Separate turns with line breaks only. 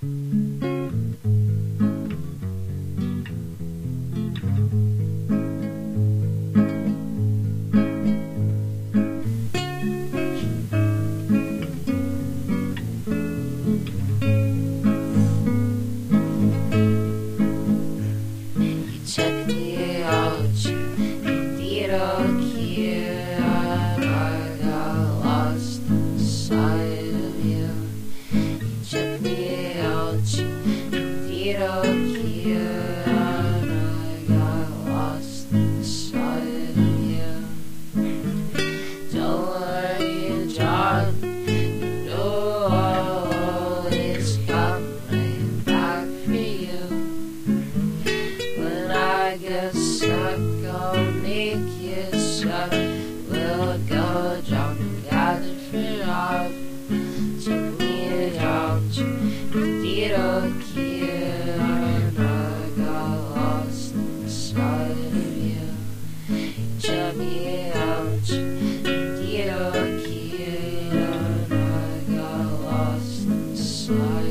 Took me out, indeed here. I got lost inside of you. You took me out, indeed here. I got lost inside of you. Don't worry, John, you know I'll always coming back for you. I guess I go make you shut. We'll go jump together for love. Took me out to here, and I got lost inside of you. You took me out to here, and I got lost inside.